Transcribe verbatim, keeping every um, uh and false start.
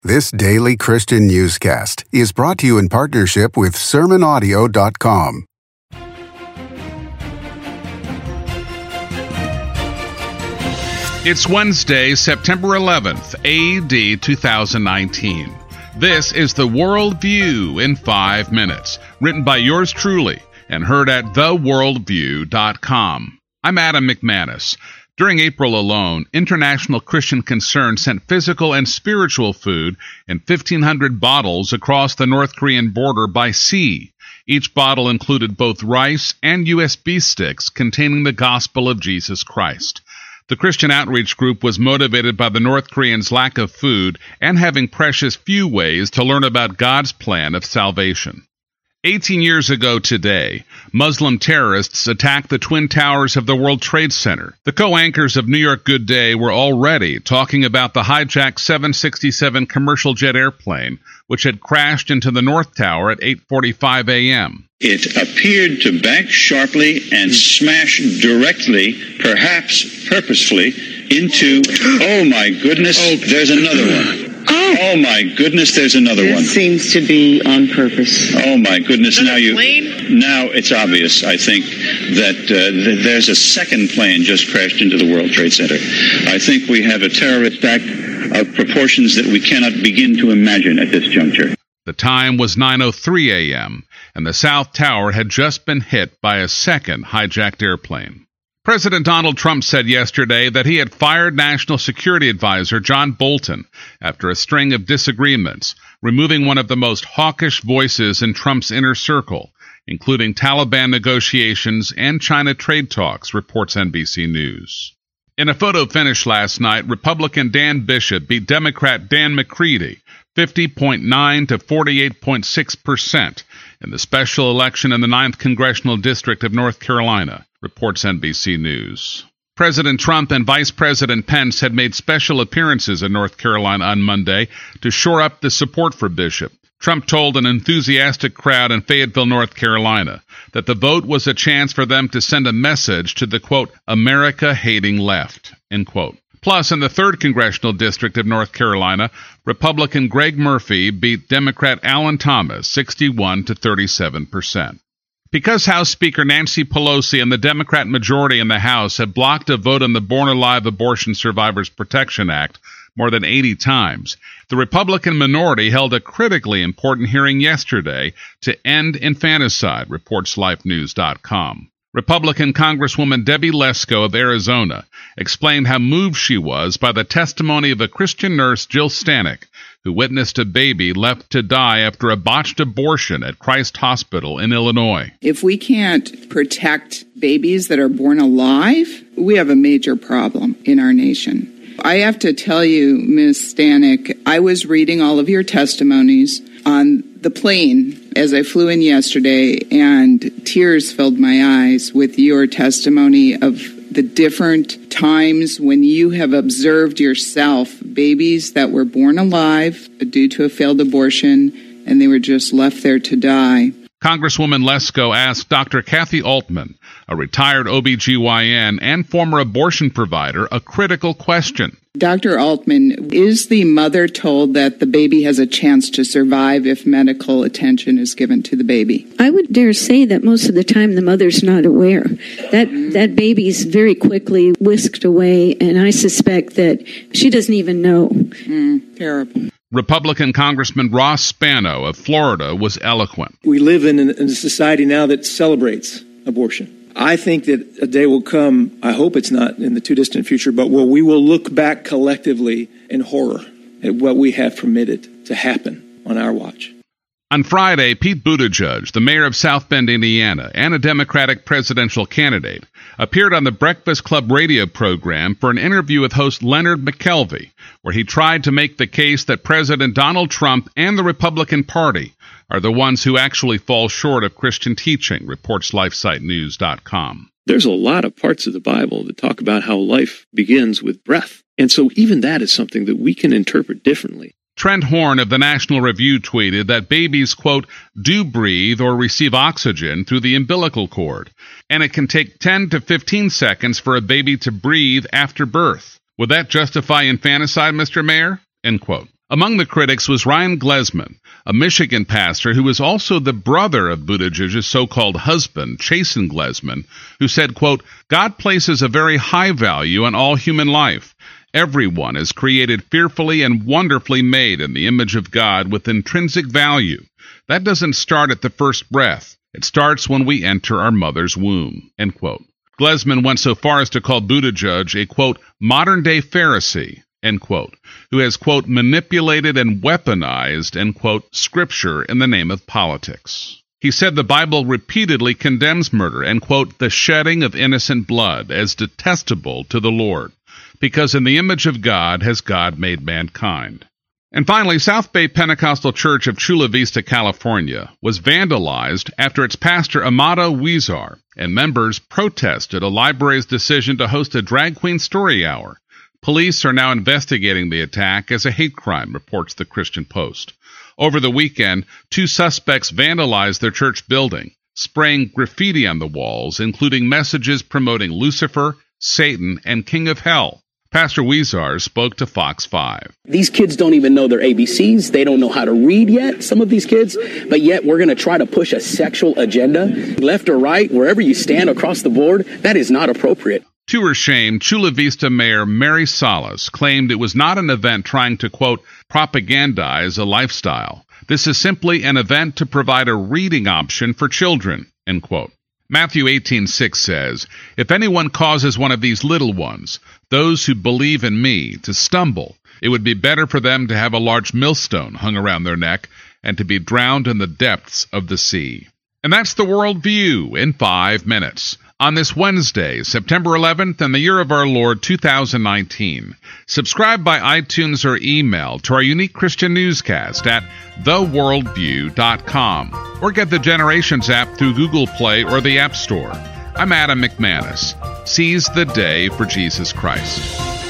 This daily Christian newscast is brought to you in partnership with sermon audio dot com. It's Wednesday, September eleventh, A D two thousand nineteen. This is The World View in five minutes, written by yours truly and heard at the world view dot com. I'm Adam McManus. During April alone, International Christian Concern sent physical and spiritual food in fifteen hundred bottles across the North Korean border by sea. Each bottle included both rice and U S B sticks containing the gospel of Jesus Christ. The Christian outreach group was motivated by the North Koreans' lack of food and having precious few ways to learn about God's plan of salvation. Eighteen years ago today, Muslim terrorists attacked the Twin Towers of the World Trade Center. The co-anchors of New York Good Day were already talking about the hijacked seven sixty-seven commercial jet airplane, which had crashed into the North Tower at eight forty-five a.m. It appeared to bank sharply and smash directly, perhaps purposefully, into, oh my goodness, oh, there's another one. Oh. oh my goodness, there's another this one. Seems to be on purpose. Oh my goodness, now you plane? now it's obvious, I think, that uh, th- there's a second plane just crashed into the World Trade Center. I think we have a terrorist act of proportions that we cannot begin to imagine at this juncture. The time was nine oh three a.m., and the South Tower had just been hit by a second hijacked airplane. President Donald Trump said yesterday that he had fired National Security Advisor John Bolton after a string of disagreements, removing one of the most hawkish voices in Trump's inner circle, including Taliban negotiations and China trade talks, reports N B C News. In a photo finish last night, Republican Dan Bishop beat Democrat Dan McCready fifty point nine to forty-eight point six percent in the special election in the ninth Congressional District of North Carolina, reports N B C News. President Trump and Vice President Pence had made special appearances in North Carolina on Monday to shore up the support for Bishop. Trump told an enthusiastic crowd in Fayetteville, North Carolina, that the vote was a chance for them to send a message to the, quote, America-hating left, end quote. Plus, in the third Congressional District of North Carolina, Republican Greg Murphy beat Democrat Alan Thomas sixty-one to thirty-seven percent. Because House Speaker Nancy Pelosi and the Democrat majority in the House have blocked a vote on the Born Alive Abortion Survivors Protection Act more than eighty times, the Republican minority held a critically important hearing yesterday to end infanticide, reports life news dot com. Republican Congresswoman Debbie Lesko of Arizona explained how moved she was by the testimony of a Christian nurse, Jill Stanek, who witnessed a baby left to die after a botched abortion at Christ Hospital in Illinois. If we can't protect babies that are born alive, we have a major problem in our nation. I have to tell you, Miz Stanek, I was reading all of your testimonies on the plane as I flew in yesterday, and tears filled my eyes with your testimony of the different times when you have observed yourself babies that were born alive due to a failed abortion, and they were just left there to die. Congresswoman Lesko asked Doctor Kathy Altman, a retired O B G Y N and former abortion provider, a critical question. Doctor Altman, is the mother told that the baby has a chance to survive if medical attention is given to the baby? I would dare say that most of the time the mother's not aware. That that baby's very quickly whisked away, and I suspect that she doesn't even know. Mm, terrible. Republican Congressman Ross Spano of Florida was eloquent. We live in, in a society now that celebrates abortion. I think that a day will come, I hope it's not in the too distant future, but where we will look back collectively in horror at what we have permitted to happen on our watch. On Friday, Pete Buttigieg, the mayor of South Bend, Indiana, and a Democratic presidential candidate, appeared on the Breakfast Club radio program for an interview with host Leonard McKelvey, where he tried to make the case that President Donald Trump and the Republican Party are the ones who actually fall short of Christian teaching, reports lifesite news dot com. There's a lot of parts of the Bible that talk about how life begins with breath. And so even that is something that we can interpret differently. Trent Horn of the National Review tweeted that babies, quote, do breathe or receive oxygen through the umbilical cord, and it can take ten to fifteen seconds for a baby to breathe after birth. Would that justify infanticide, Mister Mayor? End quote. Among the critics was Ryan Glesman, a Michigan pastor who was also the brother of Buttigieg's so-called husband, Chasen Glesman, who said, quote, God places a very high value on all human life. Everyone is created fearfully and wonderfully made in the image of God with intrinsic value. That doesn't start at the first breath. It starts when we enter our mother's womb, end quote. Glesman went so far as to call Buttigieg a, quote, modern-day Pharisee, end quote, who has, quote, manipulated and weaponized, end quote, Scripture in the name of politics. He said the Bible repeatedly condemns murder and, quote, the shedding of innocent blood as detestable to the Lord, because in the image of God has God made mankind. And finally, South Bay Pentecostal Church of Chula Vista, California, was vandalized after its pastor Amado Huizar and members protested a library's decision to host a drag queen story hour. Police are now investigating the attack as a hate crime, reports the Christian Post. Over the weekend, two suspects vandalized their church building, spraying graffiti on the walls, including messages promoting Lucifer, Satan, and King of Hell. Pastor Huizar spoke to Fox five. These kids don't even know their A B Cs. They don't know how to read yet, some of these kids. But yet we're going to try to push a sexual agenda, left or right, wherever you stand across the board. That is not appropriate. To her shame, Chula Vista Mayor Mary Salas claimed it was not an event trying to, quote, propagandize a lifestyle. This is simply an event to provide a reading option for children, end quote. Matthew eighteen six says, if anyone causes one of these little ones, those who believe in me, to stumble, it would be better for them to have a large millstone hung around their neck and to be drowned in the depths of the sea. And that's the World View in five minutes. On this Wednesday, September eleventh, in the year of our Lord two thousand nineteen. Subscribe by iTunes or email to our unique Christian newscast at the worldview dot com or get the Generations app through Google Play or the App Store. I'm Adam McManus. Seize the day for Jesus Christ.